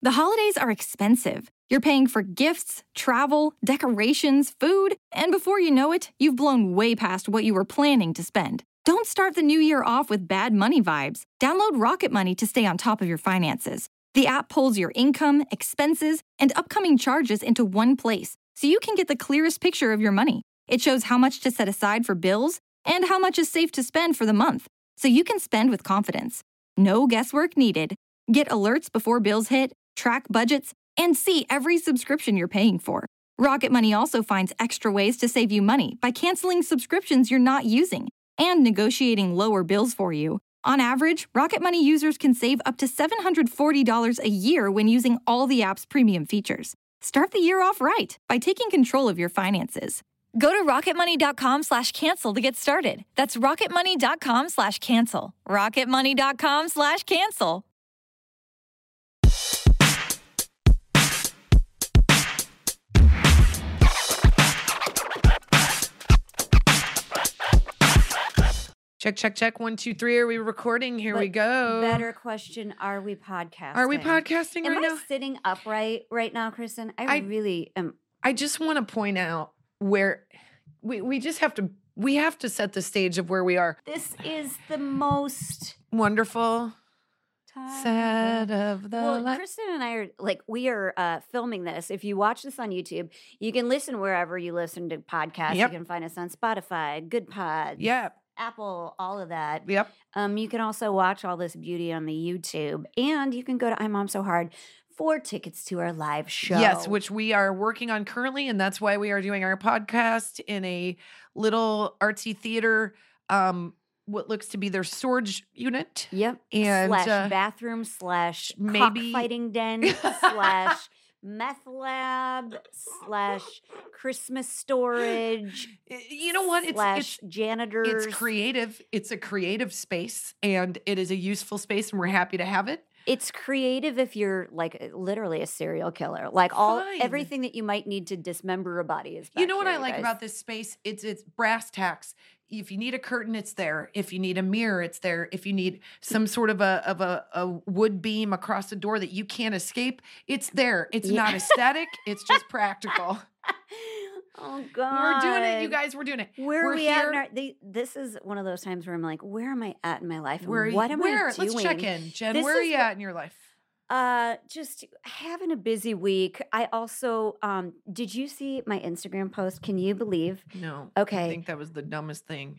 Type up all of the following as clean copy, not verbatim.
The holidays are expensive. You're paying for gifts, travel, decorations, food, and before you know it, you've blown way past what you were planning to spend. Don't start the new year off with bad money vibes. Download Rocket Money to stay on top of your finances. The app pulls your income, expenses, and upcoming charges into one place, so you can get the clearest picture of your money. It shows how much to set aside for bills and how much is safe to spend for the month, so you can spend with confidence. No guesswork needed. Get alerts before bills hit, track budgets, and see every subscription you're paying for. Rocket Money also finds extra ways to save you money by canceling subscriptions you're not using and negotiating lower bills for you. On average, Rocket Money users can save up to $740 a year when using all the app's premium features. Start the year off right by taking control of your finances. Go to rocketmoney.com/cancel to get started. That's rocketmoney.com/cancel. rocketmoney.com/cancel. Check, check, check. 1, 2, 3. Are we recording? Here we go. Better question: are we podcasting? Are we podcasting right now? Am I sitting upright right now, Kristen? I really am. I just want to point out where we just have to. We have to set the stage of where we are. This is the most wonderful set of the. Well, Kristen and I are we are filming this. If you watch this on YouTube, you can listen wherever you listen to podcasts. Yep. You can find us on Spotify, Good Pods. Yep. Apple, all of that. Yep. You can also watch all this beauty on the YouTube, and you can go to I'm Mom So Hard for tickets to our live show. Yes, which we are working on currently, and that's why we are doing our podcast in a little artsy theater. What looks to be their storage unit. Yep. And slash bathroom slash maybe cockfighting den slash meth lab slash Christmas storage. You know what? It's janitors. It's creative. It's a creative space, and it is a useful space, and we're happy to have it. It's creative if you're literally a serial killer. Everything that you might need to dismember a body is back You know what here, I like guys. about this space? It's brass tacks. If you need a curtain, it's there. If you need a mirror, it's there. If you need some sort of a wood beam across the door that you can't escape, it's there. It's not aesthetic. It's just practical. Oh God, we're doing it, you guys. We're doing it. Where we're are we here. at? This is one of those times where I'm like, where am I at in my life? And Where what am I doing? Let's check in, Jen. Where are you at in your life? Just having a busy week. I also, did you see my Instagram post? Can you believe? No. Okay. I think that was the dumbest thing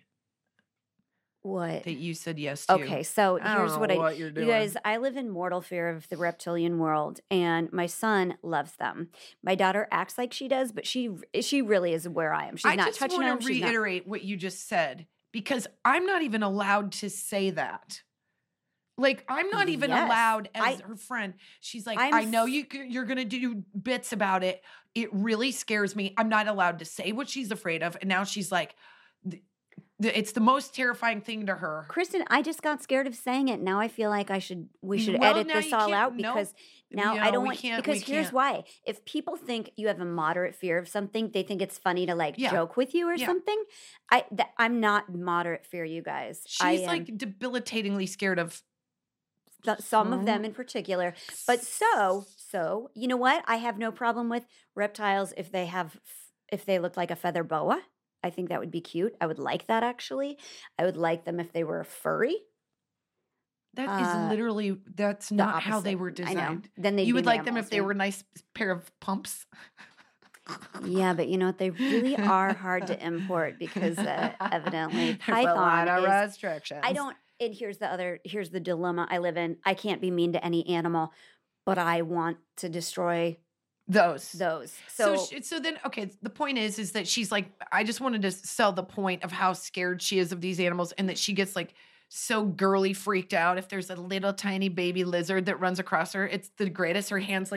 What? that you said yes to. Okay, so here's don't what know what you're doing. You guys, I live in mortal fear of the reptilian world, and my son loves them. My daughter acts like she does, but she really is where I am. She's not touching them. I just want to reiterate what you just said, because I'm not even allowed to say that. I'm not even allowed as her friend. She's like, I know you're going to do bits about it. It really scares me. I'm not allowed to say what she's afraid of. And now she's like, it's the most terrifying thing to her. Kristen, I just got scared of saying it. Now I feel like we should edit this all out because now I don't want, because here's why. If people think you have a moderate fear of something, they think it's funny to joke with you or something. I'm not moderate fear, you guys. She's debilitatingly scared of some of them in particular. But so you know what? I have no problem with reptiles if they look like a feather boa. I think that would be cute. I would like that, actually. I would like them if they were furry. That is literally, that's not how they were designed. I know. Then you would like them if they were a nice pair of pumps. Yeah, but you know what? They really are hard to import because evidently Python There's a lot of restrictions. And here's the dilemma I live in. I can't be mean to any animal, but I want to destroy those. So then, okay, the point is that she's like, I just wanted to sell the point of how scared she is of these animals, and that she gets so girly freaked out if there's a little tiny baby lizard that runs across her. It's the greatest. Her hand's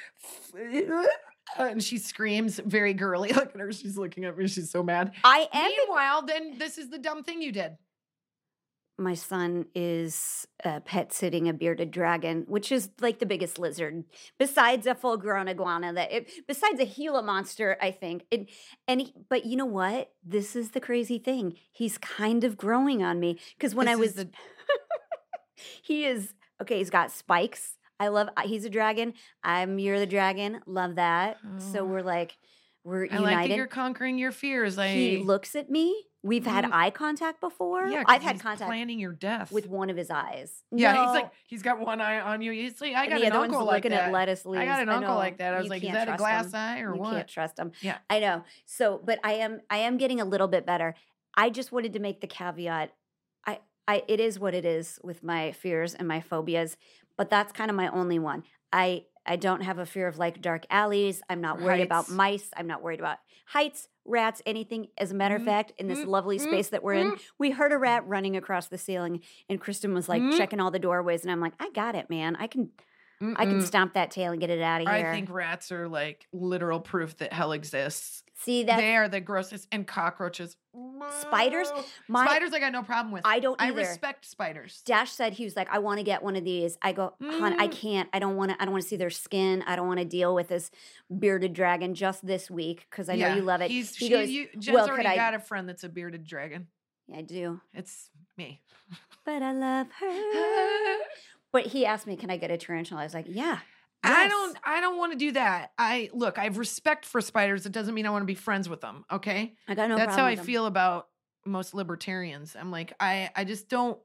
and she screams very girly. Look at her. She's looking at me. She's so mad. Meanwhile, then this is the dumb thing you did. My son is pet sitting a bearded dragon, which is the biggest lizard besides a full-grown iguana. Besides a Gila monster, I think. But you know what? This is the crazy thing. He's kind of growing on me because when he's got spikes he's a dragon. You're the dragon. Love that. So we're united. I like that you're conquering your fears. He looks at me. We've had eye contact before. Yeah, I've had contact planning your death with one of his eyes. Yeah, no. he's got one eye on you. He's like, I got an uncle like that. Looking at lettuce leaves. I got an uncle like that. I was like, is that a glass eye or what? You can't trust him. Yeah, I know. So, but I am getting a little bit better. I just wanted to make the caveat. It is what it is with my fears and my phobias, but that's kind of my only one. I don't have a fear of like dark alleys. I'm not worried about mice. I'm not worried about heights, rats, anything. As a matter of fact, in this lovely space that we're in, we heard a rat running across the ceiling, and Kristen was like checking all the doorways, and I'm like, I got it, man. I can stomp that tail and get it out of here. I think rats are like literal proof that hell exists. See that they are the grossest, and cockroaches. Spiders? Spiders I got no problem with. I don't either. I respect spiders. Dash said he was like, I want to get one of these. I go, hon, I can't. I don't want to see their skin. I don't want to deal with this bearded dragon just this week because I know you love it. Jen's already got a friend that's a bearded dragon. Yeah, I do. It's me. But I love her. But he asked me, can I get a tarantula? I was like, yeah. Yes. I don't want to do that. I have respect for spiders. It doesn't mean I want to be friends with them. Okay. I got no That's problem how I with them. feel about most libertarians. I'm like, I just don't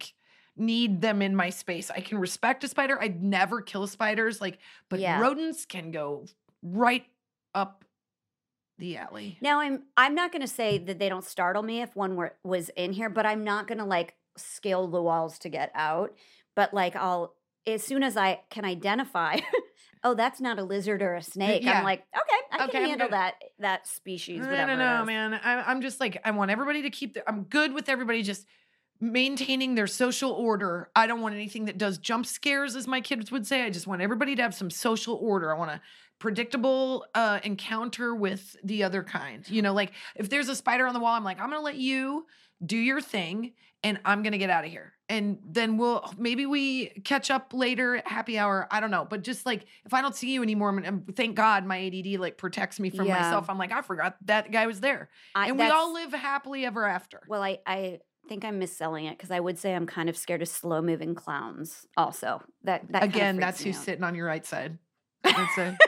need them in my space. I can respect a spider. I'd never kill spiders. But rodents can go right up the alley. Now I'm not going to say that they don't startle me if one was in here, but I'm not going to scale the walls to get out. But as soon as I can identify, oh, that's not a lizard or a snake. Yeah. I'm like, okay, I can handle that species. Whatever I don't know, man. I'm just I want everybody to keep I'm good with everybody just maintaining their social order. I don't want anything that does jump scares, as my kids would say. I just want everybody to have some social order. I want a predictable encounter with the other kind. If there's a spider on the wall, I'm like, I'm going to let you do your thing and I'm going to get out of here. And then maybe we catch up later at happy hour. I don't know. But just if I don't see you anymore, thank God my ADD protects me from myself. I'm like, I forgot that guy was there. And we all live happily ever after. Well, I think I'm misselling it because I would say I'm kind of scared of slow moving clowns also. That again, that's who's sitting on your right side. That's it.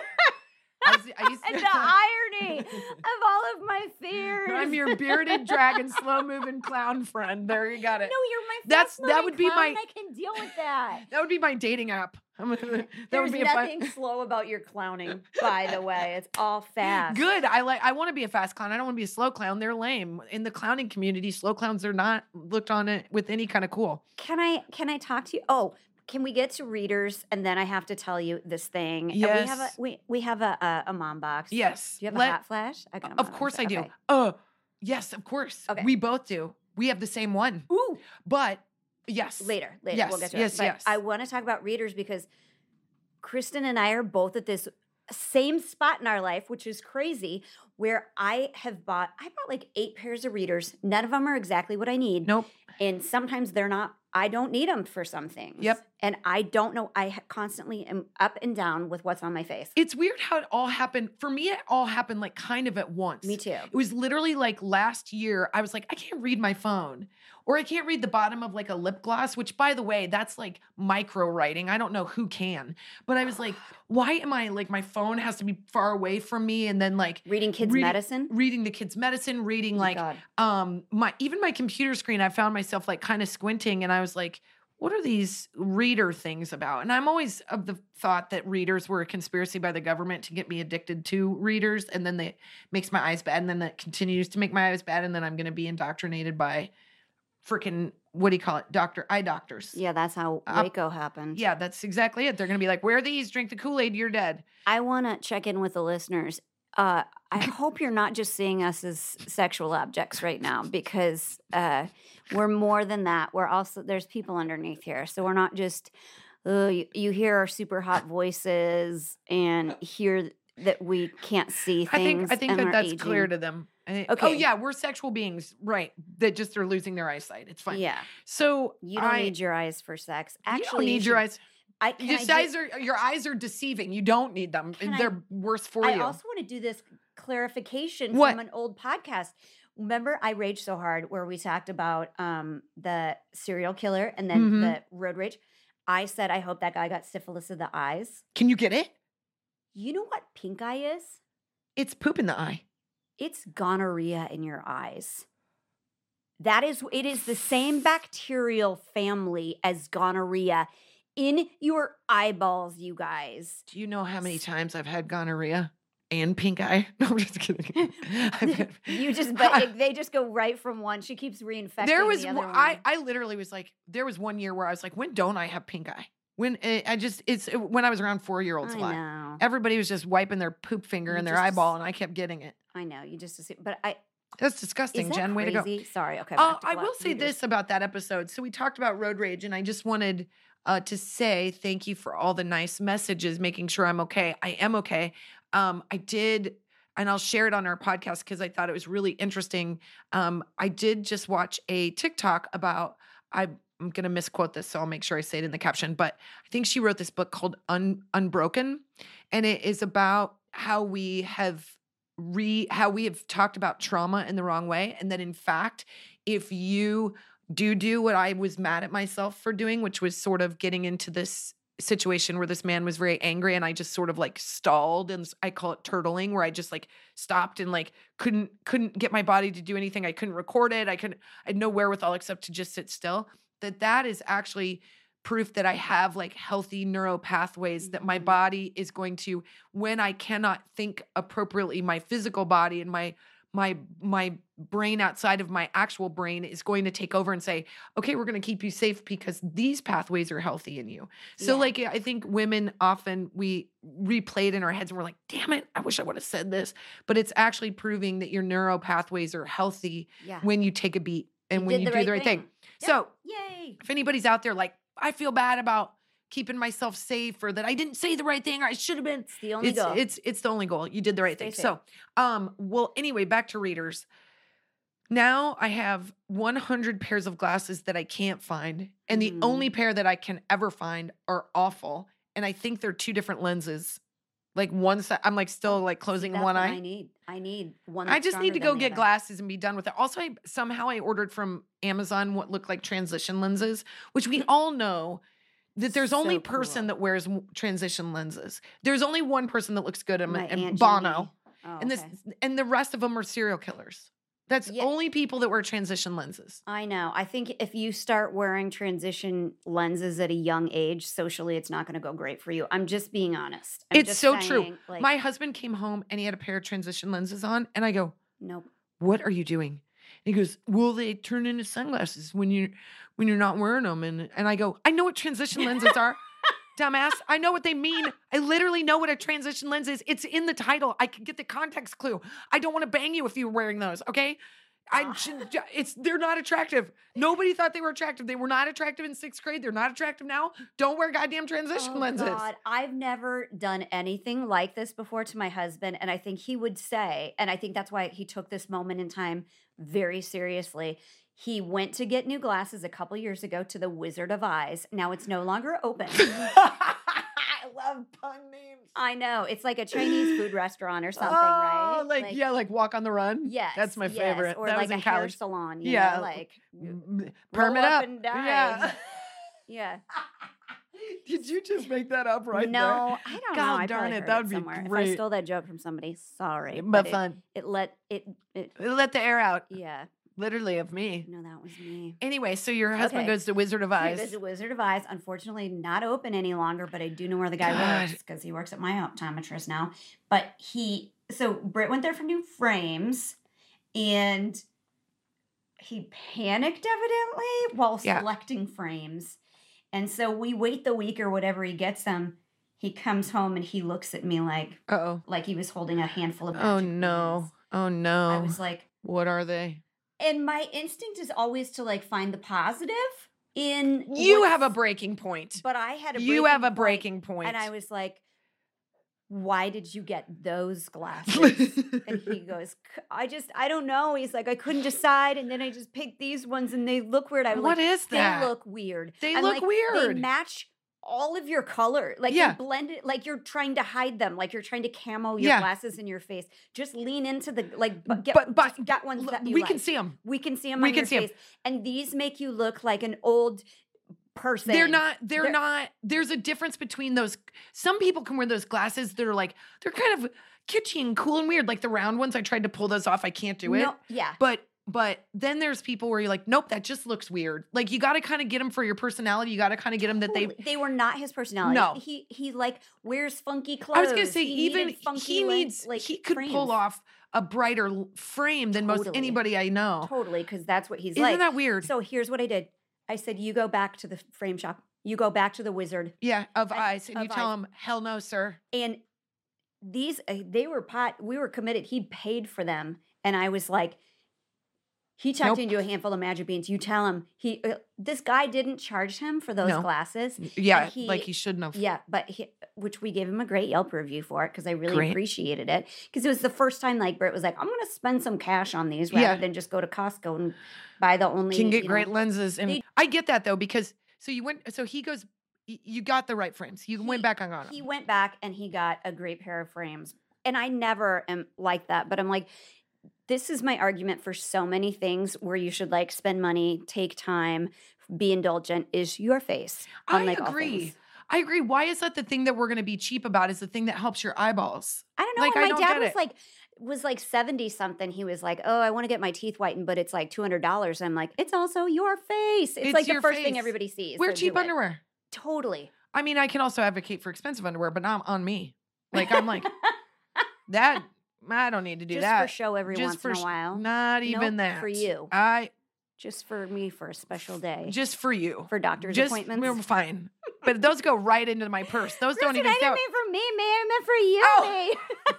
And the irony of all of my fears. I'm your bearded dragon, slow moving clown friend. There, you got it. No, you're my that would be clown. I can deal with that. That would be my dating app. There's nothing slow about your clowning, by the way. It's all fast. Good. I want to be a fast clown. I don't want to be a slow clown. They're lame. In the clowning community, slow clowns are not looked on it with any kind of cool. Can I talk to you? Oh. Can we get to readers and then I have to tell you this thing? Yes. We have a mom box. Yes. Do you have a hot flash? I got a mom Of course box. I do. Okay. Yes, of course. Okay. We both do. We have the same one. Ooh. But yes. Later. Yes. We'll get to it. But Yes. I want to talk about readers because Kristen and I are both at this same spot in our life, which is crazy, where I bought 8 pairs of readers. None of them are exactly what I need. Nope. And sometimes they're not. I don't need them for some things. Yep. And I don't know. I constantly am up and down with what's on my face. It's weird how it all happened. For me, it all happened kind of at once. Me too. It was literally last year, I was like, I can't read my phone. Or I can't read the bottom of a lip gloss, which by the way, that's micro writing. I don't know who can. But I was like, why am I my phone has to be far away from me and then reading kids' medicine? Reading the kids' medicine, reading my computer screen, I found myself kind of squinting and I was like, what are these reader things about? And I'm always of the thought that readers were a conspiracy by the government to get me addicted to readers. And then that makes my eyes bad. And then that continues to make my eyes bad. And then I'm going to be indoctrinated by freaking, what do you call it? Eye doctors. Yeah, that's how Waco happened. Yeah, that's exactly it. They're going to be like, wear these, drink the Kool-Aid, you're dead. I want to check in with the listeners. I hope you're not just seeing us as sexual objects right now because we're more than that. We're also, there's people underneath here. So we're not just, you hear our super hot voices and hear that we can't see things. I think that's aging. clear to them. Okay. Oh yeah, we're sexual beings, right? That just are losing their eyesight. It's fine. Yeah. So you don't need your eyes for sex. Actually, you don't need your eyes. Your eyes are deceiving. You don't need them. They're worse for you. I also want to do this clarification from an old podcast. Remember, I Raged So Hard, where we talked about the serial killer and then the road rage. I said, I hope that guy got syphilis of the eyes. Can you get it? You know what pink eye is? It's poop in the eye. It's gonorrhea in your eyes. It is the same bacterial family as gonorrhea in your eyeballs, you guys. Do you know how many times I've had gonorrhea and pink eye? No, I'm just kidding. They just go right from one. She keeps reinfecting the other one. I literally was like, there was one year where I was like, when don't I have pink eye? When I was around 4-year-olds. I know. Everybody was just wiping their poop finger in their eyeball, and I kept getting it. I know. You just assume, but that's disgusting, Jen. Way to go. Sorry. Okay. I will say this about that episode. So we talked about road rage, and I just wanted to say thank you for all the nice messages, making sure I'm okay. I am okay. I did, and I'll share it on our podcast because I thought it was really interesting. I did just watch a TikTok about, I'm going to misquote this, so I'll make sure I say it in the caption, but I think she wrote this book called Unbroken, and it is about how we have talked about trauma in the wrong way, and that in fact, if you do what I was mad at myself for doing, which was sort of getting into this situation where this man was very angry and I just sort of like stalled, and I call it turtling, where I just like stopped and like couldn't get my body to do anything. I couldn't record it. I had no wherewithal except to just sit still. That is actually proof that I have like healthy neural pathways, that my body is going to, when I cannot think appropriately, my physical body and my brain outside of my actual brain is going to take over and say, okay, we're going to keep you safe because these pathways are healthy in you. So like, I think women often, we replay it in our heads and we're like, damn it, I wish I would have said this, but it's actually proving that your neural pathways are healthy when you take a beat and when you do the right thing. Yep. So if anybody's out there, like, I feel bad about keeping myself safe, or that I didn't say the right thing, or I should have been. It's the only goal. It's the only goal. You did the right thing. Safe. So, well, anyway, back to readers. Now I have 100 pairs of glasses that I can't find, and the only pair that I can ever find are awful. And I think they're two different lenses. Like one side, I'm like still like closing one eye. I need one. I just need to go get glasses and be done with it. Also, I ordered from Amazon what look like transition lenses, which we all know that there's only person that wears transition lenses. There's only one person that looks good, and Bono, and the rest of them are serial killers. That's only people that wear transition lenses. I know. I think if you start wearing transition lenses at a young age, socially, it's not going to go great for you. I'm just being honest. It's so true. Like, my husband came home and he had a pair of transition lenses on, and I go, nope. What are you doing? And he goes, well, they turn into sunglasses when you're not wearing them. And I go, I know what transition lenses are. Dumbass. I know what they mean. I literally know what a transition lens is. It's in the title. I can get the context clue. I don't want to bang you if you're wearing those, okay? They're not attractive. Nobody thought they were attractive. They were not attractive in 6th grade. They're not attractive now. Don't wear goddamn transition lenses. God, I've never done anything like this before to my husband, and I think he would say, and I think that's why he took this moment in time very seriously. He went to get new glasses a couple years ago to the Wizard of Eyes. Now it's no longer open. I love pun names. I know. It's like a Chinese food restaurant or something, right? Like Walk on the Run. Yes. That's my favorite. Or that like was in a hair college. salon, you know, like perm it up. And die. Yeah. Yeah. Did you just make that up right no, there? No, I don't know. God I darn it. That would be somewhere. great. If I stole that joke from somebody, sorry. But fun. It let the air out. Yeah. Literally of me. No, that was me. Anyway, so your husband goes to Wizard of Eyes. He goes to Wizard of Eyes. Unfortunately, not open any longer, but I do know where the guy works because he works at my optometrist now. But so Britt went there for new frames, and he panicked evidently while selecting frames. And so we wait the week or whatever he gets them. He comes home and he looks at me like he was holding a handful of Oh no. Oh no. I was like, what are they? And my instinct is always to like find the positive in you have a breaking point. But I had a breaking point. And I was like, why did you get those glasses? And he goes, I don't know. He's like, I couldn't decide. And then I just picked these ones and they look weird. What is that? They look weird. They look weird. They match all of your color. Like you blend it, like you're trying to hide them, like you're trying to camo your glasses in your face. Just lean into the get ones that you we can see them. We can see them on your face. And these make you look like an old person. They're not. There's a difference between those. Some people can wear those glasses that are like, they're kind of kitschy and cool and weird. Like the round ones, I tried to pull those off. I can't do it. No, yeah. But then there's people where you're like, nope, that just looks weird. Like you got to kind of get them for your personality. You got to kind of get them that they were not his personality. No. He like wears funky clothes. I was going to say, he could frames. pull off a brighter frame than most anybody I know. Totally, because that's what he's Isn't like. Isn't that weird? So here's what I did. I said, you go back to the frame shop. You go back to the Wizard. Yeah, of eyes. And you tell him, hell no, sir. And these, we were committed. He paid for them. And I was like, he tucked into a handful of Magic Beans. You tell him, this guy didn't charge him for those glasses. Yeah, like he shouldn't have. Yeah, which we gave him a great Yelp review for it because I really appreciated it. Because it was the first time like Britt was like, I'm going to spend some cash on these rather than just go to Costco and buy the only. Can get great lenses. And I get that though, because he goes, you got the right frames. You went back and got them. He went back and he got a great pair of frames. And I never am like that, but I'm like, this is my argument for so many things where you should like spend money, take time, be indulgent is your face. I agree. I agree. Why is that the thing that we're going to be cheap about is the thing that helps your eyeballs? I don't know. Like, when my dad was like 70 something, he was like, oh, I want to get my teeth whitened, but it's like $200. I'm like, it's also your face. It's like the first thing everybody sees. Wear cheap underwear. Totally. I mean, I can also advocate for expensive underwear, but not on me. Like, I'm like, that... I don't need to do that. Just for show every once in a while. Not even that. For you. Just for me for a special day. Just for you. For doctor's appointments. We're fine. But those go right into my purse. Those don't even I didn't mean for me, man. I meant for you, me.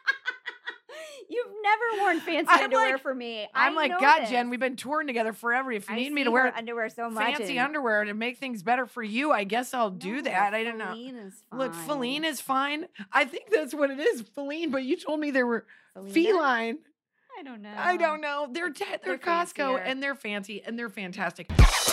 You've never worn fancy underwear for me. I'm like, God, Jen, we've been touring together forever. If you need me to wear underwear so much, fancy underwear to make things better for you, I guess I'll do that. I don't know. Look, Feline is fine. I think that's what it is, Feline. But you told me they were feline. I don't know. I don't know. They're Costco fancier. And they're fancy and they're fantastic.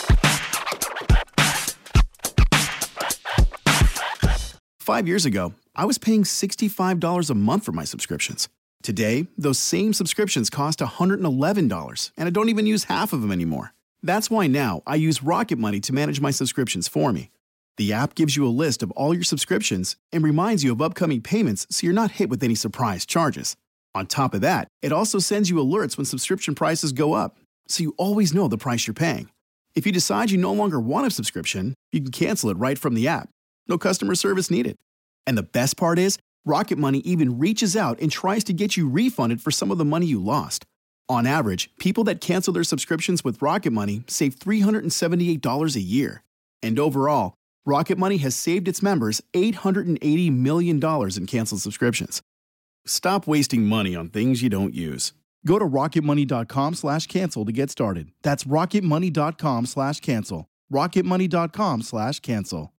5 years ago, I was paying $65 a month for my subscriptions. Today, those same subscriptions cost $111, and I don't even use half of them anymore. That's why now I use Rocket Money to manage my subscriptions for me. The app gives you a list of all your subscriptions and reminds you of upcoming payments so you're not hit with any surprise charges. On top of that, it also sends you alerts when subscription prices go up, so you always know the price you're paying. If you decide you no longer want a subscription, you can cancel it right from the app. No customer service needed. And the best part is, Rocket Money even reaches out and tries to get you refunded for some of the money you lost. On average, people that cancel their subscriptions with Rocket Money save $378 a year. And overall, Rocket Money has saved its members $880 million in canceled subscriptions. Stop wasting money on things you don't use. Go to rocketmoney.com/cancel to get started. That's rocketmoney.com/cancel. rocketmoney.com/cancel.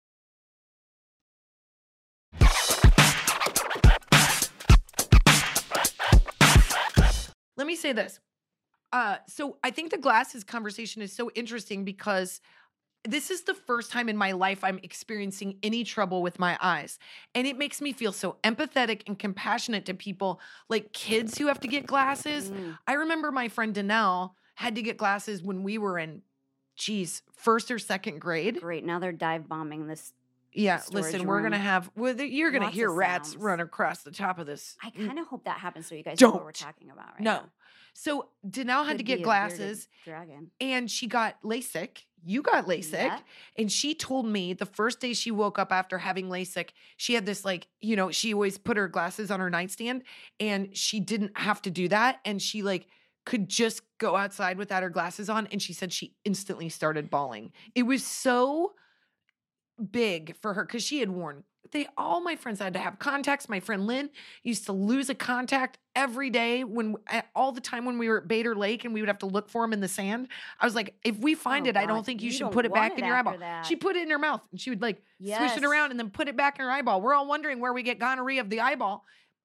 Let me say this. So I think the glasses conversation is so interesting because this is the first time in my life I'm experiencing any trouble with my eyes. And it makes me feel so empathetic and compassionate to people like kids who have to get glasses. I remember my friend Danelle had to get glasses when we were in, first or second grade. Great. Now they're dive bombing this. Yeah, listen, we're going to have, you're going to hear rats run across the top of this. I kind of hope that happens so you guys know what we're talking about right now. So Danelle had to get glasses and she got LASIK. You got LASIK. Yeah. And she told me the first day she woke up after having LASIK, she had this she always put her glasses on her nightstand and she didn't have to do that. And she could just go outside without her glasses on. And she said she instantly started bawling. It was so big for her because she had worn, all my friends had to have contacts. My friend Lynn used to lose a contact every day all the time when we were at Bader Lake and we would have to look for them in the sand. I was like, if we find it, I don't think you should put it back in your eyeball. She put it in her mouth and she would swish it around and then put it back in her eyeball. We're all wondering where we get gonorrhea of the eyeball.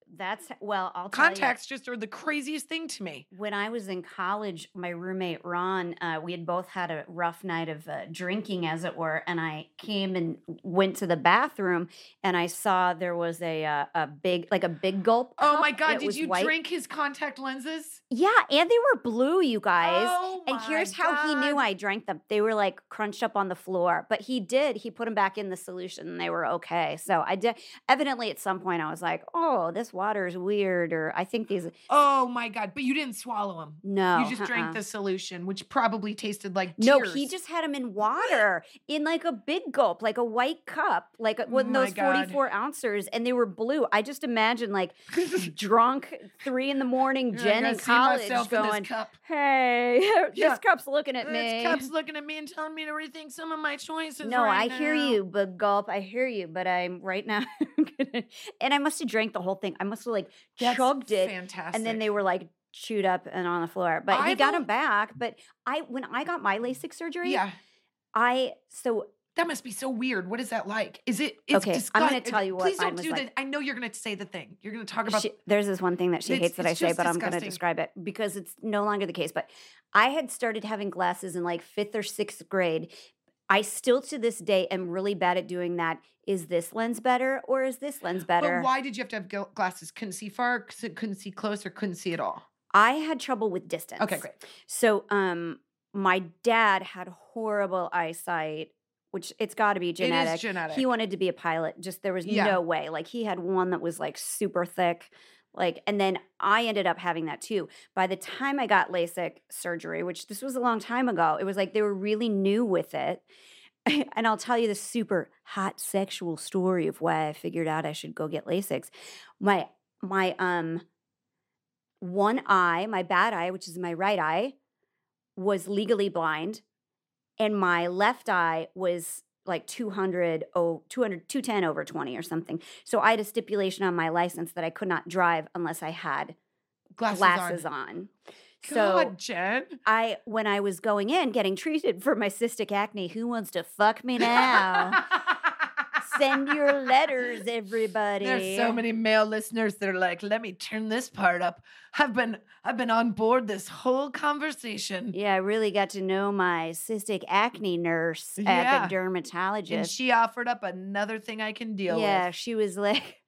I'll tell Contacts just are the craziest thing to me. When I was in college, my roommate Ron, we had both had a rough night of drinking, as it were, and I came and went to the bathroom, and I saw there was a big gulp cup. Oh my God! Did you drink his contact lenses? Yeah, and they were blue, you guys. Oh my And here's how he knew I drank them. They were like crunched up on the floor, but he put them back in the solution, and they were okay. So I did. Evidently, at some point, I was like, "Oh, this water is weird," or I think these. Oh my God! But you didn't swallow them. No, you just drank the solution, which probably tasted like tears. No, he just had them in water, in like a big gulp, like a white cup, like one of those 44 ounces, and they were blue. I just imagine like drunk 3 a.m, Jen in college going, "Hey, this cup's looking at me. This cup's looking at me and telling me to rethink some of my choices." No, right I hear you, but gulp, I hear you, but I'm right now, and I must have drank the whole thing. I must have like chugged it, fantastic. And then they were like chewed up and on the floor. But he got them back. But when I got my LASIK surgery, that must be so weird. What is that like? It's okay, disgusting. I'm going to tell you what Please mine don't was do like. that. I know you're going to say the thing. You're going to talk about. There's this one thing that she hates that I say, but I'm going to disgusting. describe it because it's no longer the case. But I had started having glasses in like 5th or 6th grade. I still to this day am really bad at doing that. Is this lens better or is this lens better? But why did you have to have glasses? Couldn't see far, couldn't see close, or couldn't see at all? I had trouble with distance. Okay, great. So my dad had horrible eyesight, which it's got to be genetic. It is genetic. He wanted to be a pilot. Just there was no way. Like he had one that was like super thick. Like, and then I ended up having that too. By the time I got LASIK surgery, which this was a long time ago, it was like they were really new with it. And I'll tell you the super hot sexual story of why I figured out I should go get LASIK. My one eye, my bad eye, which is my right eye, was legally blind, and my left eye was like 210 over 20 or something. So I had a stipulation on my license that I could not drive unless I had glasses on. God, Jen. When I was going in getting treated for my cystic acne, who wants to fuck me now? Send your letters, everybody. There's so many male listeners that are like, let me turn this part up. I've been on board this whole conversation. Yeah, I really got to know my cystic acne nurse at the dermatologist. And she offered up another thing I can deal with. Yeah, she was like,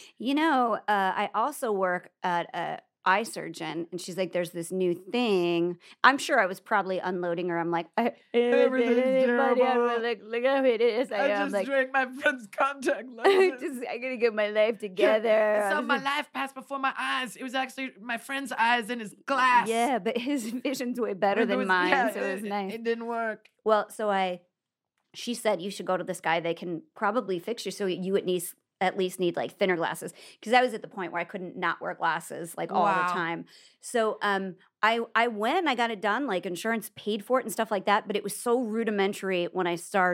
I also work at a eye surgeon, and she's like, there's this new thing. I'm sure I was probably unloading her. I'm like, everything's terrible. Look how it is. I just drank my friend's contact lenses. I gotta get my life together. So my life passed before my eyes. It was actually my friend's eyes in his glass. Yeah, but his vision's way better than mine, so it was nice. It didn't work. Well, she said you should go to this guy. They can probably fix you, so you at least need like thinner glasses, because I was at the point where I couldn't not wear glasses like all the time. So I went, I got it done, like insurance paid for it and stuff like that, but it was so rudimentary when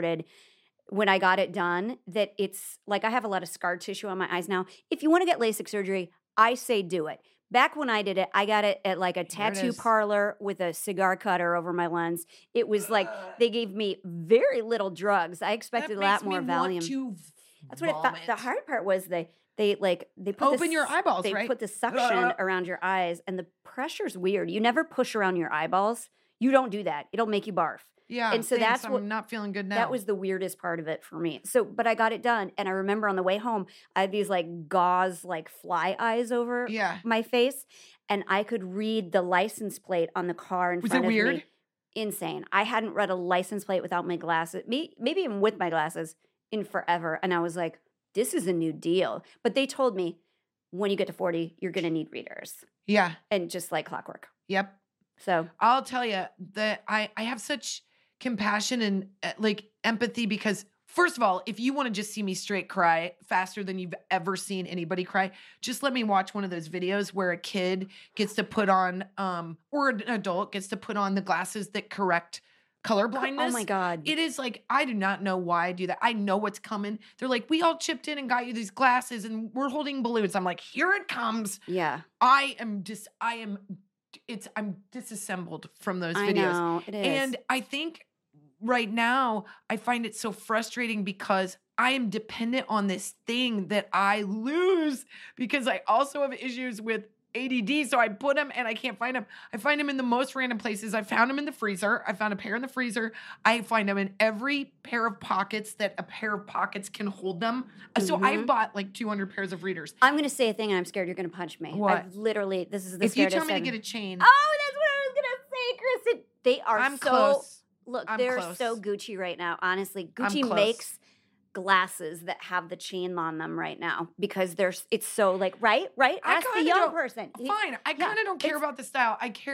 I got it done that it's like I have a lot of scar tissue on my eyes now. If you want to get LASIK surgery, I say do it. Back when I did it, I got it at like a tattoo parlor with a cigar cutter over my lens. It was like they gave me very little drugs. I expected a lot more Valium. That's what it felt. The hard part was they put open your eyeballs, they right? put the suction around your eyes, and the pressure's weird. You never push around your eyeballs. You don't do that. It'll make you barf. Yeah, and so that's what I'm not feeling good now. That was the weirdest part of it for me. So, but I got it done, and I remember on the way home, I had these like gauze like fly eyes over my face, and I could read the license plate on the car in front of me. Was it weird? Insane. I hadn't read a license plate without my glasses. Maybe even with my glasses in forever, and I was like, this is a new deal. But they told me when you get to 40, you're going to need readers. Yeah. And just like clockwork. Yep. So I'll tell you that I have such compassion and like empathy, because first of all, if you want to just see me straight cry faster than you've ever seen anybody cry, just let me watch one of those videos where a kid gets to put on, or an adult gets to put on the glasses that correct color blindness. Oh my God. It is like, I do not know why I do that. I know what's coming. They're like, we all chipped in and got you these glasses and we're holding balloons. I'm like, here it comes. Yeah. I'm disassembled from those videos. I know, it is. And I think right now, I find it so frustrating because I am dependent on this thing that I lose because I also have issues with ADD. So I put them and I can't find them. I find them in the most random places. I found them in the freezer. I found a pair in the freezer. I find them in every pair of pockets that a pair of pockets can hold them. So I've bought like 200 pairs of readers. I'm going to say a thing and I'm scared you're going to punch me. What? I've literally, this is the If you tell me to get a chain. Oh, that's what I was going to say, Kristen. They are I'm so, close. Look, I'm they're close. so Gucci right now. Honestly, Gucci close. makes glasses that have the chain on them right now because it's so like, right? Ask the young person. Fine. I kind of don't care about the style. I care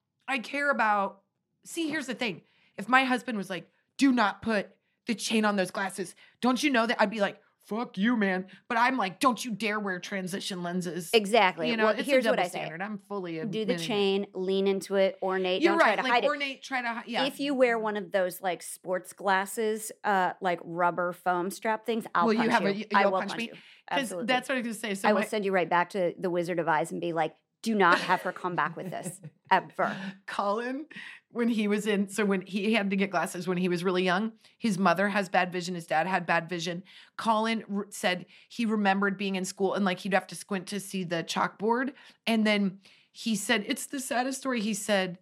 about, see, here's the thing. If my husband was like, do not put the chain on those glasses, don't you know that I'd be like, fuck you, man. But I'm like, don't you dare wear transition lenses. Exactly. You know, well, it's here's a double what I standard. say. I'm fully do the chain, lean into it, ornate. You're don't right. try to like hide ornate, try to, it. If you wear one of those like sports glasses, like rubber foam strap things, I'll punch you. I will punch me. Because that's what I was going to say. So I will send you right back to the Wizard of Oz and be like, do not have her come back with this ever. Colin, when he had to get glasses when he was really young, his mother has bad vision. His dad had bad vision. Colin said he remembered being in school and like he'd have to squint to see the chalkboard. And then he said, it's the saddest story. He said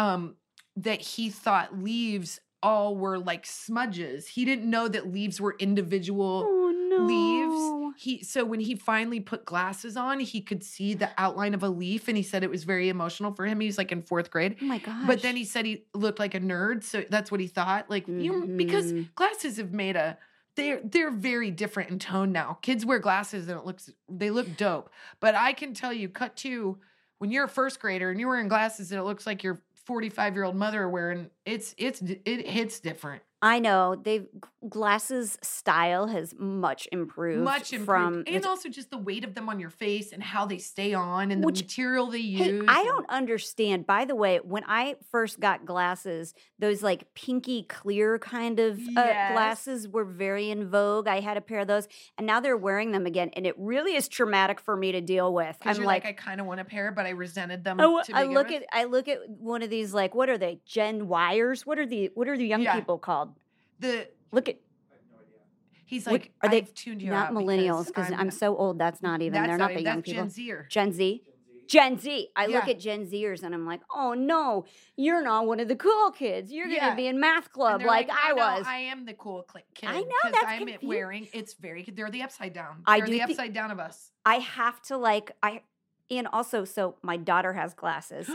that he thought leaves all were like smudges. He didn't know that leaves were individual leaves. So when he finally put glasses on, he could see the outline of a leaf, and he said it was very emotional for him. He was like in 4th grade. Oh my gosh. But then he said he looked like a nerd, so that's what he thought. Like because glasses have made they're very different in tone now. Kids wear glasses and they look dope. But I can tell you, cut to when you're a 1st grader and you're wearing glasses and it looks like your 45-year-old mother wearing, it hits different. I know glasses style has much improved. And also just the weight of them on your face and how they stay on and the material they use. I don't understand. By the way, when I first got glasses, those like pinky clear kind of glasses were very in vogue. I had a pair of those, and now they're wearing them again, and it really is traumatic for me to deal with. I'm like, I kind of want a pair, but I resented them. I look at one of these, like, what are they? Gen Wires? What are the young people called? Look at. He's like, are they tuned you not out millennials? Because I'm so old. That's not even. They're not the young people. Gen Z. Gen Z. I look at Gen Zers and I'm like, oh no, you're not one of the cool kids. You're gonna be in math club like I was. I am the cool kid. I know that's I'm wearing. It's very. They're the upside down. They're the upside down of us. I have to and also, so my daughter has glasses.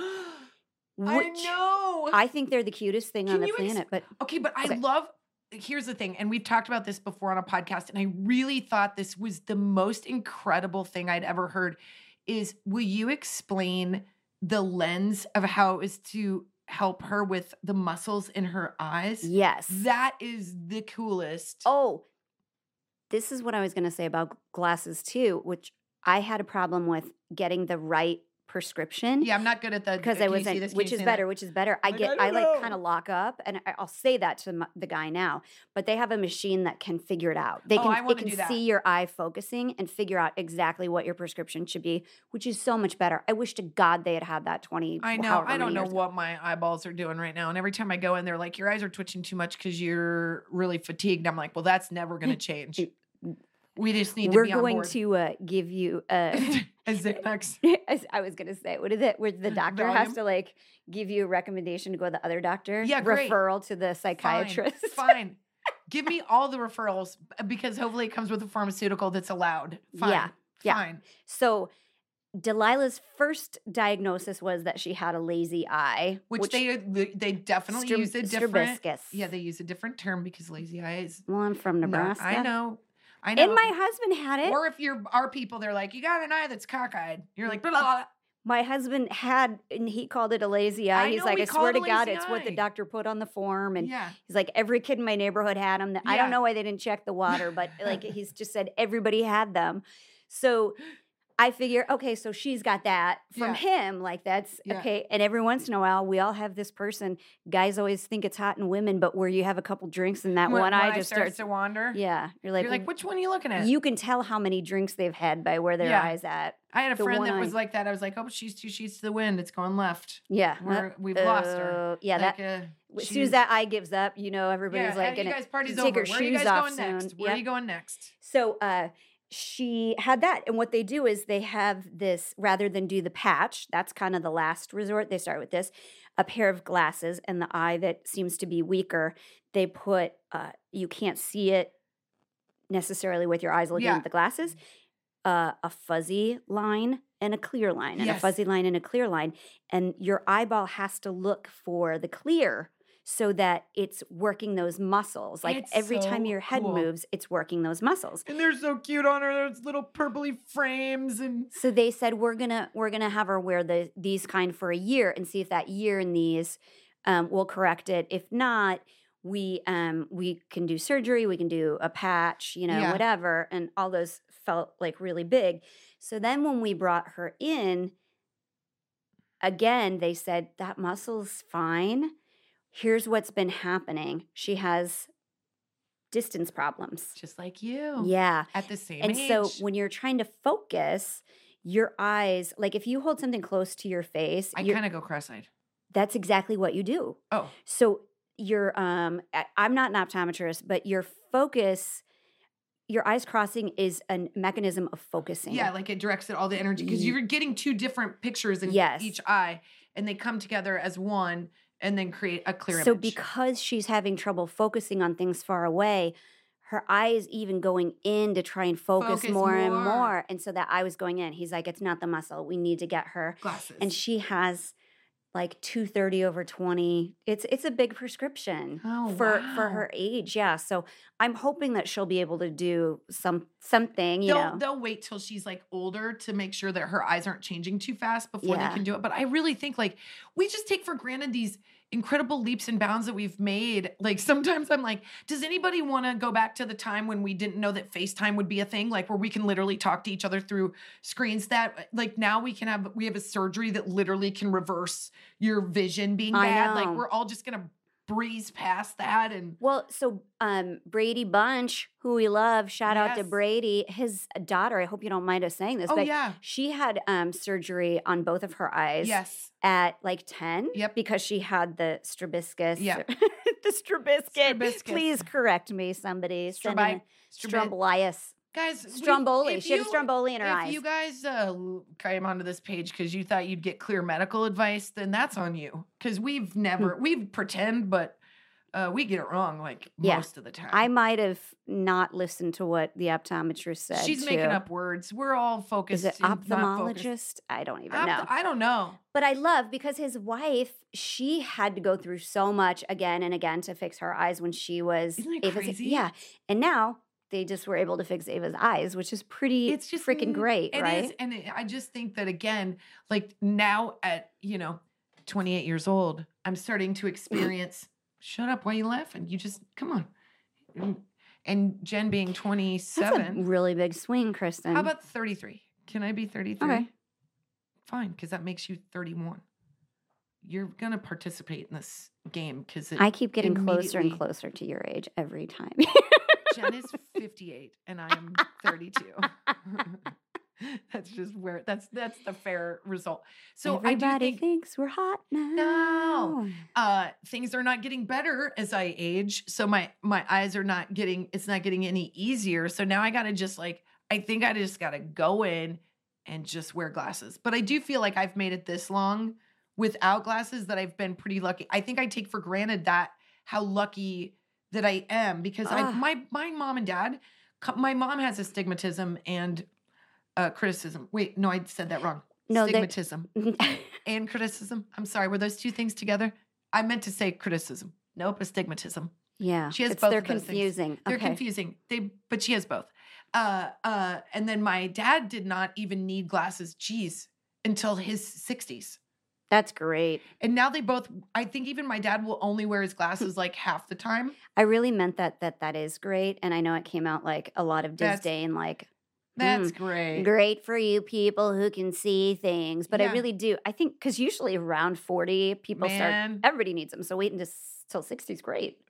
I know. I think they're the cutest thing on the planet. But I love. Here's the thing, and we've talked about this before on a podcast, and I really thought this was the most incredible thing I'd ever heard, is will you explain the lens of how it was to help her with the muscles in her eyes? Yes. That is the coolest. Oh, this is what I was going to say about glasses too, which I had a problem with getting the right prescription. Yeah, I'm not good at the because I wasn't. Which is better. I kind of lock up, and I'll say that to the guy now. But they have a machine that can figure it out. It can see your eye focusing and figure out exactly what your prescription should be, which is so much better. I wish to God they had that 20. I know. I don't know what my eyeballs are doing right now, and every time I go in, they're like, "Your eyes are twitching too much because you're really fatigued." I'm like, "Well, that's never going to change." We just need to be on board. We're going to give you a Xanax. I was going to say, what is it? Where the doctor has to give you a recommendation to go to the other doctor? Yeah, great. Referral to the psychiatrist. Fine. Give me all the referrals because hopefully it comes with a pharmaceutical that's allowed. Fine. Yeah. Fine. So Delilah's first diagnosis was that she had a lazy eye. Which they definitely use a different... Yeah, they use a different term because lazy eye is... Well, I'm from Nebraska. I know. And my husband had it. Or if our people, they're like, you got an eye that's cockeyed. You're like, blah, blah, blah. My husband had, and he called it a lazy eye. He's like, I swear to God, it's what the doctor put on the form. And he's like, every kid in my neighborhood had them. I don't know why they didn't check the water, but he's just said everybody had them. So I figure, okay, so she's got that from him. That's okay. And every once in a while, we all have this person. Guys always think it's hot in women, but where you have a couple drinks and that one eye just starts to wander. Yeah. You're like, which one are you looking at? You can tell how many drinks they've had by where their eye's at. I had a friend that was like that. I was like, oh, she's 2 sheets to the wind. It's going left. Yeah. We've lost her. Yeah. as soon as that eye gives up, everybody's like, you guys, party's over. Where are you guys going next? Where are you going next? So she had that. And what they do is they have this, rather than do the patch, that's kind of the last resort. They start with this, a pair of glasses, and the eye that seems to be weaker, they put, you can't see it necessarily with your eyes looking at the glasses, a fuzzy line and a clear line, and a fuzzy line and a clear line. And your eyeball has to look for the clear so that it's working those muscles. Like every time your head moves, it's working those muscles. And they're so cute on her. There's little purpley frames. And so they said, we're gonna have her wear these kind for a year and see if that year in these will correct it. If not, we can do surgery, we can do a patch, whatever. And all those felt like really big. So then when we brought her in, again, they said, that muscle's fine. Here's what's been happening. She has distance problems. Just like you. Yeah. At the same age. And so when you're trying to focus, your eyes, like if you hold something close to your face. I kind of go cross-eyed. That's exactly what you do. Oh. So your, I'm not an optometrist, but your focus, your eyes crossing is a mechanism of focusing. Yeah, like it directs all the energy because you're getting two different pictures in each eye and they come together as one and then create a clear image. So because she's having trouble focusing on things far away, her eye is even going in to try and focus more and more. And so that eye was going in. He's like, it's not the muscle. We need to get her glasses. And she has like 230/20. It's a big prescription for her age. Yeah. So I'm hoping that she'll be able to do something, They'll wait till she's like older to make sure that her eyes aren't changing too fast before they can do it. But I really think like we just take for granted these incredible leaps and bounds that we've made. Like sometimes I'm like, does anybody want to go back to the time when we didn't know that FaceTime would be a thing? Like where we can literally talk to each other through screens that like now we have a surgery that literally can reverse your vision being bad. Like we're all just going to breeze past that. And so Brady Bunch, who we love, shout out to Brady, his daughter, I hope you don't mind us saying this, but she had surgery on both of her eyes at like 10 because she had the strabiscus. The strabiscus. Please correct me, somebody. Strombolitis. Guys, Stromboli. She had a Stromboli in her eyes. If you guys came onto this page because you thought you'd get clear medical advice, then that's on you. Because we pretend, but we get it wrong like most of the time. I might have not listened to what the optometrist said. She's making up words. We're all focused. Is it ophthalmologist? I don't even know. I don't know. But I love because his wife, she had to go through so much again and again to fix her eyes when she was. Isn't that crazy? Yeah. And now they just were able to fix Ava's eyes, which is pretty freaking great, right? It is. And I just think that, again, like now at, 28 years old, I'm starting to experience, shut up, why are you laughing? You just, come on. And Jen being 27. That's a really big swing, Kristen. How about 33? Can I be 33? Okay. Fine, because that makes you 31. You're going to participate in this game because I keep getting closer and closer to your age every time. Jen is 58 and I am 32. That's just where that's the fair result. So everybody thinks we're hot now. No, things are not getting better as I age. So my eyes are not getting. It's not getting any easier. So now I got to just I think I just got to go in and just wear glasses. But I do feel like I've made it this long without glasses that I've been pretty lucky. I think I take for granted that how lucky that I am because my mom and dad, my mom has astigmatism and criticism. Wait, no, I said that wrong. No, astigmatism and criticism. I'm sorry. Were those two things together? I meant to say criticism. Nope, astigmatism. Yeah, she has both. They're confusing. Things. They're confusing. But she has both. And then my dad did not even need glasses. Until his 60s. That's great. And now they both, I think even my dad will only wear his glasses like half the time. I really meant that is great. And I know it came out like a lot of disdain, that's great. Great for you people who can see things. But I really do. I think because usually around 40, people everybody needs them. So waiting till 60 is great.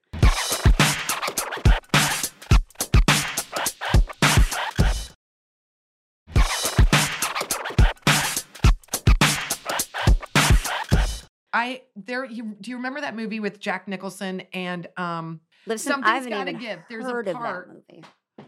do you remember that movie with Jack Nicholson and Listen, Something's Gotta Give? There's a part. Of that movie.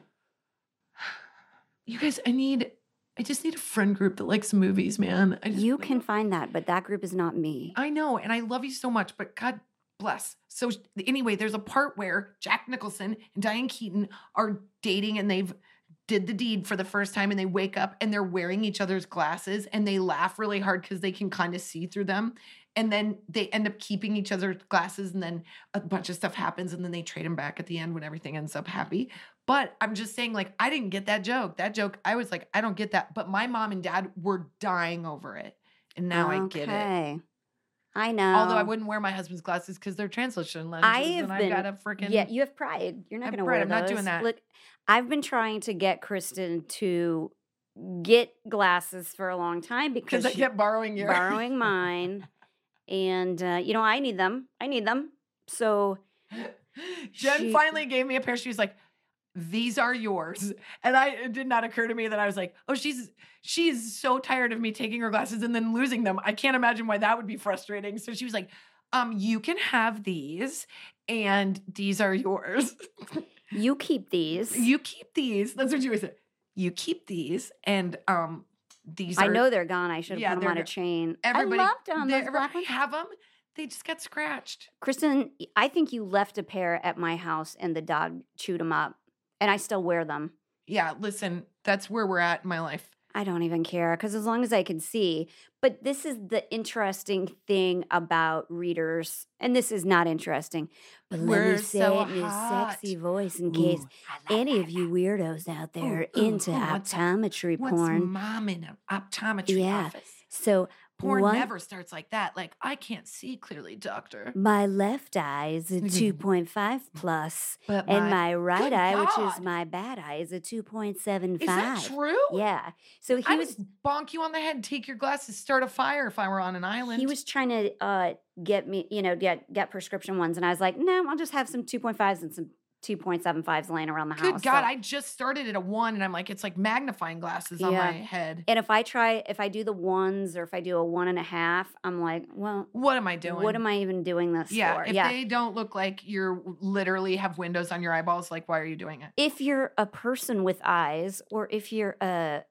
You guys, I just need a friend group that likes movies, man. You can find that, but that group is not me. I know, and I love you so much, but God bless. So anyway, there's a part where Jack Nicholson and Diane Keaton are dating and they've did the deed for the first time and they wake up and they're wearing each other's glasses and they laugh really hard because they can kind of see through them. And then they end up keeping each other's glasses and then a bunch of stuff happens and then they trade them back at the end when everything ends up happy. But I'm just saying, like, I didn't get that joke. That joke, I was like, I don't get that. But my mom and dad were dying over it. And now I get it. I know. Although I wouldn't wear my husband's glasses because they're translation lenses. I've got a freaking... Yeah, you have pride. You're not going to wear those. I'm not doing that. Look, I've been trying to get Kristen to get glasses for a long time because I kept borrowing mine. And, I need them. So Jen finally gave me a pair. She was like, these are yours. And it did not occur to me that I was like, oh, she's so tired of me taking her glasses and then losing them. I can't imagine why that would be frustrating. So she was like, you can have these and these are yours. You keep these. That's what she was saying. You keep these and these are... I know they're gone. I should have put them on a chain. Everybody, I loved them. Everybody have them. They just got scratched. Kristen, I think you left a pair at my house and the dog chewed them up. And I still wear them. Yeah, listen, that's where we're at in my life. I don't even care because as long as I can see. But this is the interesting thing about readers. And this is not interesting. But let me say it in a sexy voice in case any of you weirdos out there into optometry porn. What's mom in an optometry office? So porn never starts like that. Like, I can't see clearly, doctor. My left eye is a 2.5 plus, and my right eye, which is my bad eye, is a 2.75. Is that true? Yeah. So I would bonk you on the head, take your glasses, start a fire if I were on an island. He was trying to get me, get prescription ones, and I was like, no, I'll just have some 2.5s and some 2.75s laying around the house. Good God, I just started at a 1 and I'm like, it's like magnifying glasses on my head. And if I do the 1s or if I do a 1.5, I'm like, well, what am I doing? What am I even doing this for? If they don't look like you're literally have windows on your eyeballs, like, why are you doing it? If you're a person with eyes or if you're a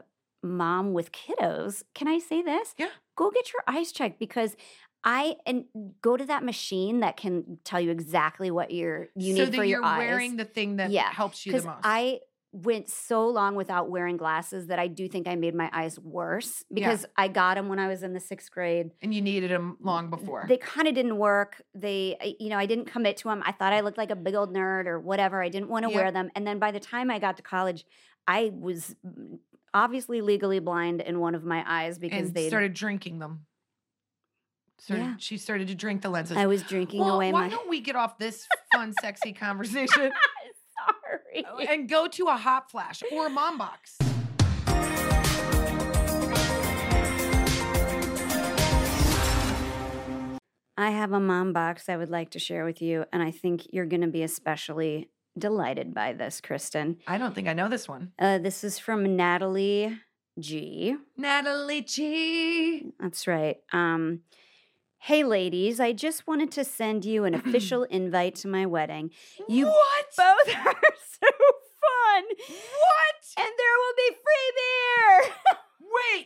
mom with kiddos, can I say this? Yeah. Go get your eyes checked because and go to that machine that can tell you exactly what you need for your eyes. So that you're wearing the thing that helps you the most. I went so long without wearing glasses that I do think I made my eyes worse because I got them when I was in the 6th grade. And you needed them long before. They kind of didn't work. I didn't commit to them. I thought I looked like a big old nerd or whatever. I didn't want to wear them. And then by the time I got to college, I was obviously legally blind in one of my eyes because they started drinking them. She started to drink the lenses. I was drinking away why don't we get off this fun, sexy conversation? Sorry. And go to a hot flash or a mom box. I have a mom box I would like to share with you, and I think you're going to be especially delighted by this, Kristen. I don't think I know this one. This is from Natalie G. Natalie G. That's right. Hey, ladies, I just wanted to send you an official invite to my wedding. You both are so fun. What? And there will be free beer. Wait.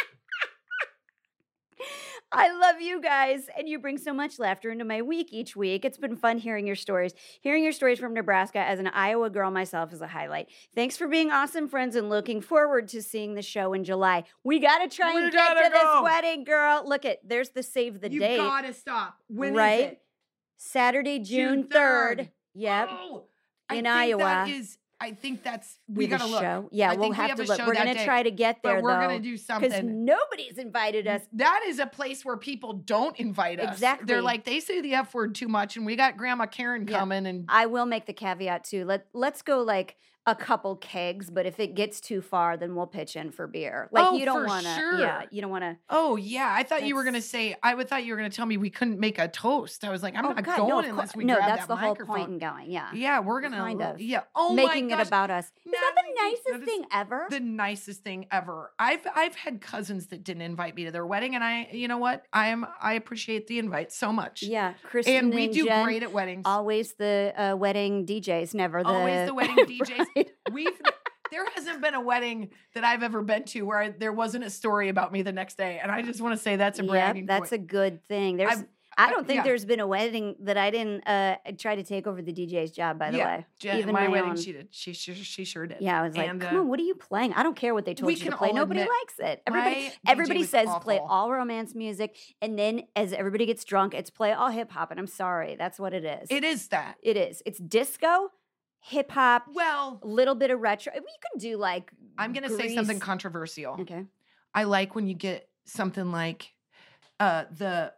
I love you guys, and you bring so much laughter into my week each week. It's been fun hearing your stories. Hearing your stories from Nebraska as an Iowa girl myself is a highlight. Thanks for being awesome friends and looking forward to seeing the show in July. We got to try and get to this wedding, girl. Look there's the save the date. You got to stop. When is it? Saturday, June 3rd. Yep. Oh, in Iowa. I think we got to look. Show. Yeah, we'll have to look. We're going to try to get there, but we're going to do something. Because nobody's invited us. That is a place where people don't invite us. Exactly. They're like, they say the F word too much, and we got Grandma Karen coming. And I will make the caveat, too. Let's go, a couple kegs, but if it gets too far, then we'll pitch in for beer. Like you don't want to. Sure. Yeah, you don't want to. Oh yeah, I thought you were gonna say. I thought you were gonna tell me we couldn't make a toast. I was like, I'm not going unless we grab that's that the microphone. whole point in going. Yeah. Yeah, we're gonna kind of. Yeah. Oh making my gosh. it about us. Is that the nicest thing ever? The nicest thing ever. I've had cousins that didn't invite me to their wedding, and you know what? I appreciate the invite so much. Yeah, Kristen and we do Jen, great at weddings. Always the wedding DJs, never always the wedding DJs. There hasn't been a wedding that I've ever been to where there wasn't a story about me the next day, and I just want to say that's a bragging that's point. a good thing. I don't think there's been a wedding that I didn't try to take over the DJ's job, by the way. Even my wedding, she did. She sure did. Yeah, I was like, come on, what are you playing? I don't care what they told you to play. Nobody likes it. Everybody says play all romance music, and then as everybody gets drunk, it's play all hip hop, and I'm sorry. That's what it is. It is that. It is. It's disco, hip hop, a little bit of retro. You can do like I'm going to say something controversial. Okay. I like when you get something like the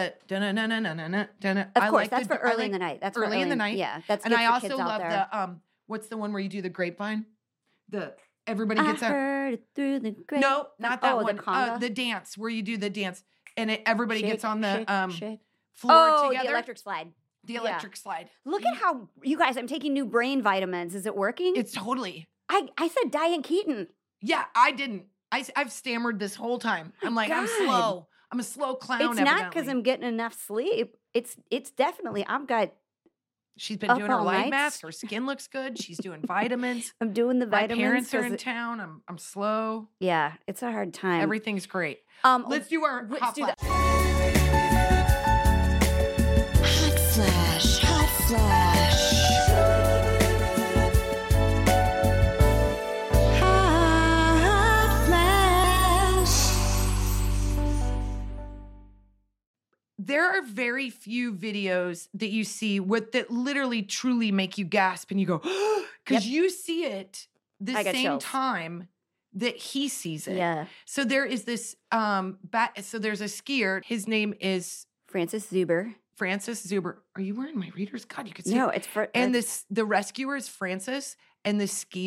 of course, that's for early in the night. That's early in the night. Yeah, that's and I also love the what's the one where you do the grapevine? Everybody gets out. Heard it through the grapevine. No, not that one. The the dance where you do the dance and everybody gets on the floor together. The electric slide. The electric slide. Look at how you guys. I'm taking new brain vitamins. Is it working? It's totally. I said Diane Keaton. Yeah, I didn't. I've stammered this whole time. I'm like, I'm slow. I'm a slow clown. It's not because I'm getting enough sleep. It's definitely She's been doing her light mask. Her skin looks good. She's doing vitamins. I'm doing the vitamins. My parents are in town. I'm slow. Yeah, it's a hard time. Everything's great. Let's do our hot flash. Hot flash. There are very few videos that you see that literally truly make you gasp and you go, because you see it the same time that he sees it. Yeah. So there is this, so there's a skier. His name is Francis Zuber. Are you wearing my readers? God, you could see. No, it's for. And the rescuer is Francis, and the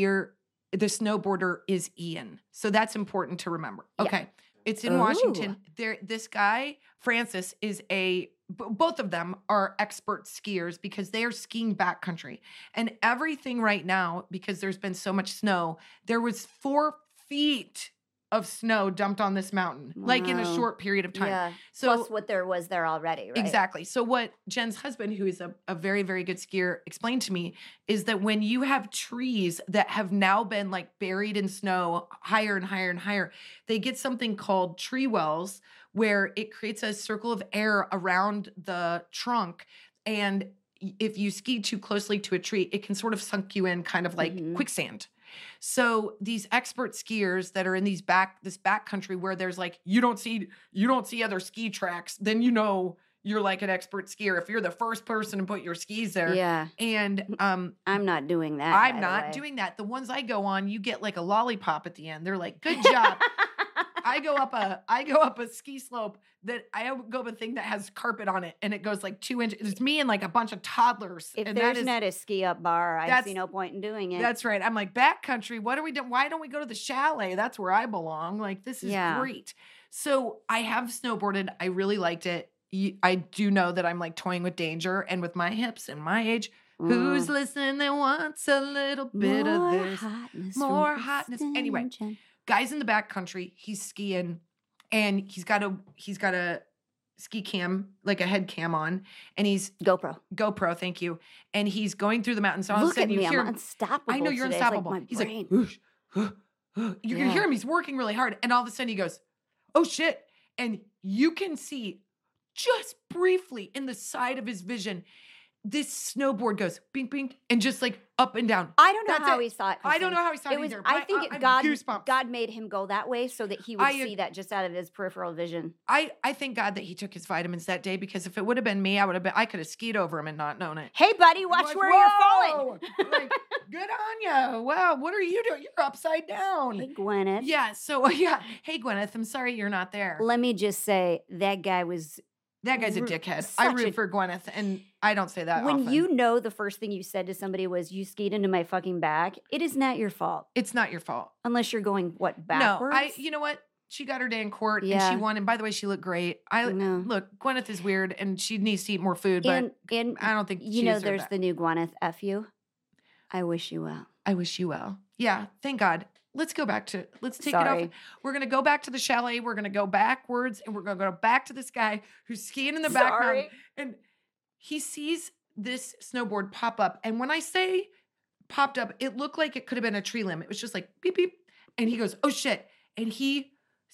snowboarder is Ian. So that's important to remember. Okay. It's in Washington. This guy, Francis, is both of them are expert skiers because they are skiing backcountry. And everything right now, because there's been so much snow, there was 4 feet of snow dumped on this mountain, like in a short period of time. Yeah. So, plus what there was there already, right? Exactly. So what Jen's husband, who is a very, very good skier, explained to me is that when you have trees that have now been like buried in snow higher and higher and higher, they get something called tree wells where it creates a circle of air around the trunk. And if you ski too closely to a tree, it can sort of sunk you in kind of like quicksand. So these expert skiers that are in this backcountry where there's like you don't see other ski tracks, then you know you're like an expert skier if you're the first person to put your skis there. Yeah. And I'm not doing that. I'm not doing that. The ones I go on, you get like a lollipop at the end. They're like, "Good job." I go up a ski slope that I go up a thing that has carpet on it, and it goes like 2 inches. It's me and like a bunch of toddlers. If there's not a ski up bar, I see no point in doing it. That's right. I'm like, backcountry. What are we doing? Why don't we go to the chalet? That's where I belong. Like, this is great. So I have snowboarded. I really liked it. I do know that I'm like toying with danger, and with my hips and my age. Who's listening that wants a little bit of this? More hotness. Anyway. Guy's in the backcountry. He's skiing, and he's got a ski cam, like a head cam on, and he's GoPro. Thank you. And he's going through the mountains. So all of a sudden, you hear him. I'm unstoppable. I know you're unstoppable. Like he's like, whoosh, you can hear him. He's working really hard, and all of a sudden he goes, "Oh shit!" And you can see just briefly in the side of his vision. This snowboard goes bing, bing, and just like up and down. I don't know how he saw it. I don't know how he saw it either. I think God made him go that way so that he would see that just out of his peripheral vision. I thank God that he took his vitamins that day, because if it would have been me, I could have skied over him and not known it. Hey, buddy, watch where you're falling. Like, good on you. Wow, what are you doing? You're upside down. Hey, Gwyneth. Yeah. So Hey, Gwyneth. I'm sorry you're not there. Let me just say that guy was That guy's a dickhead. I root for Gwyneth, and I don't say that often. When you know the first thing you said to somebody was, you skied into my fucking back, it is not your fault. It's not your fault. Unless you're going, backwards? No, you know what? She got her day in court, and she won. And by the way, she looked great. Look, Gwyneth is weird, and she needs to eat more food, but and I don't think there's the new Gwyneth, F you. I wish you well. I wish you well. Yeah, thank God. Let's take it off. We're going to go back to the chalet. We're going to go backwards, and we're going to go back to this guy who's skiing in the back mountain. And he sees this snowboard pop up. And when I say popped up, it looked like it could have been a tree limb. It was just like beep, beep. And he goes, oh shit. And he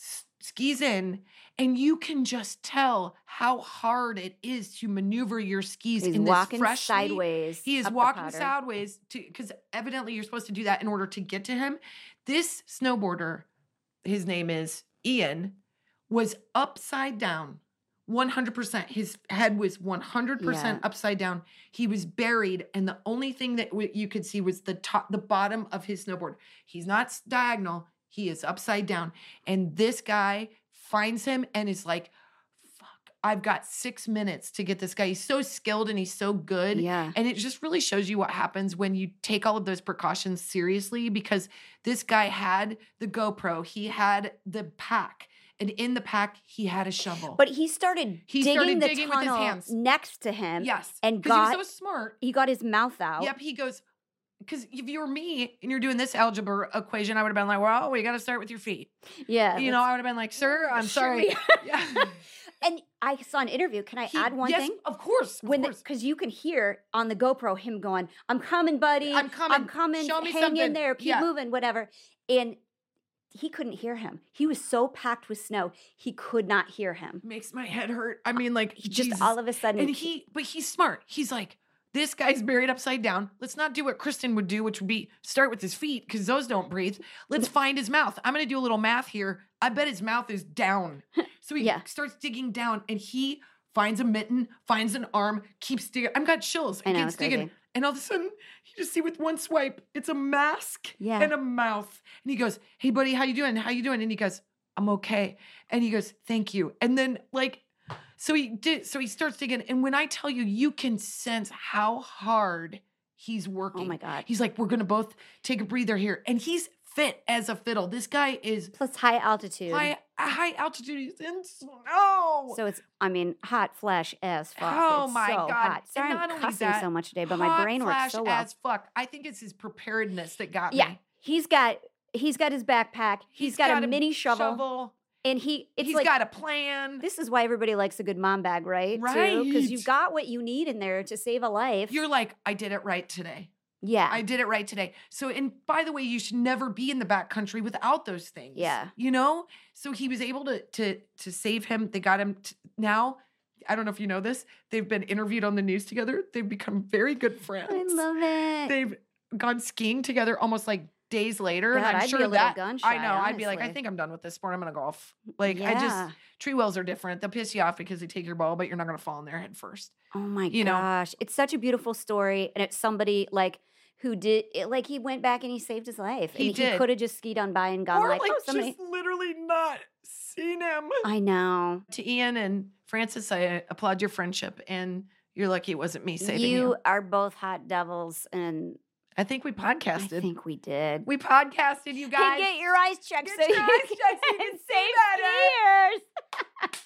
skis in, and you can just tell how hard it is to maneuver your skis in this walking freshly, sideways. He is walking sideways because evidently you're supposed to do that in order to get to him. This snowboarder, his name is Ian, was upside down, 100%. His head was 100% upside down. He was buried, and the only thing that you could see was the bottom of his snowboard. He's not diagonal. He is upside down. And this guy finds him and is like, fuck, I've got 6 minutes to get this guy. He's so skilled and he's so good. Yeah. And it just really shows you what happens when you take all of those precautions seriously, because this guy had the GoPro. He had the pack. And in the pack, he had a shovel. But he started digging the tunnel with his hands next to him. Yes. And he was so smart. He got his mouth out. Yep. He goes, because if you were me and you're doing this algebra equation, I would have been like, well, we got to start with your feet. Yeah. I would have been like, sir, I'm sorry. Yeah. And I saw an interview. Can I add one thing? Yes, of course. Because you can hear on the GoPro him going, I'm coming, buddy. I'm coming. Show me hang something. in there. Keep moving, whatever. And he couldn't hear him. He was so packed with snow, he could not hear him. Makes my head hurt. I mean, like, just all of a sudden. And but he's smart. He's like, this guy's buried upside down. Let's not do what Kristen would do, which would be start with his feet, because those don't breathe. Let's find his mouth. I'm going to do a little math here. I bet his mouth is down. So he starts digging down, and he finds a mitten, finds an arm, keeps digging. I've got chills. I know, keeps digging. crazy. And all of a sudden, you just see with one swipe, it's a mask and a mouth. And he goes, hey, buddy, how you doing? How you doing? And he goes, I'm okay. And he goes, thank you. And then so he starts digging. And when I tell you, you can sense how hard he's working. Oh my God. He's like, we're going to both take a breather here. And he's fit as a fiddle. This guy is. Plus high altitude. High altitude. He's in snow. So it's, hot flash as fuck. Oh my God. Hot. Sorry, I'm cussing so much today, but my brain works so well. Hot flash as fuck. I think it's his preparedness that got me. Yeah. He's got his backpack. He's got a mini shovel. And he's got a plan. This is why everybody likes a good mom bag, right? Right. Because you got what you need in there to save a life. You're like, I did it right today. Yeah. I did it right today. So, and by the way, you should never be in the backcountry without those things. Yeah. So he was able to save him. They got him now. I don't know if you know this. They've been interviewed on the news together. They've become very good friends. I love it. They've gone skiing together almost like days later. God, and I'm I'd sure be a little that gun shy, I know. honestly. I'd be like, I think I'm done with this sport. I'm gonna golf. Tree wells are different. They'll piss you off because they take your ball, but you're not gonna fall in there head first. Oh my gosh. It's such a beautiful story. And it's somebody who did it, he went back and he saved his life. He did. He could have just skied on by and gone somebody just literally not seen him. I know. To Ian and Francis, I applaud your friendship, and you're lucky it wasn't me saving you. You are both hot devils, and I think we podcasted. I think we did. We podcasted, you guys. Hey, get your eyes checked so you can save skiers.